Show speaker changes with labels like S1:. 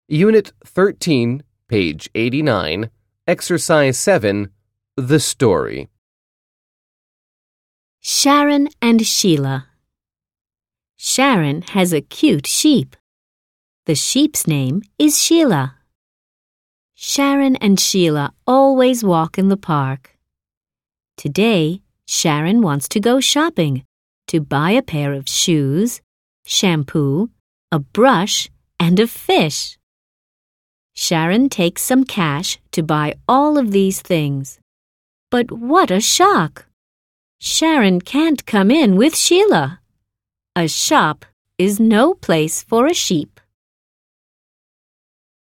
S1: Unit 13, page 89, Exercise 7, The Story.
S2: Sharon and Sheila. Sharon has a cute sheep. The sheep's name is Sheila. Sharon and Sheila always walk in the park. Today, Sharon wants to go shopping to buy a pair of shoes, shampoo, a brush, and a fish. Sharon takes some cash to buy all of these things. But what a shock! Sharon can't come in with Sheila. A shop is no place for a sheep.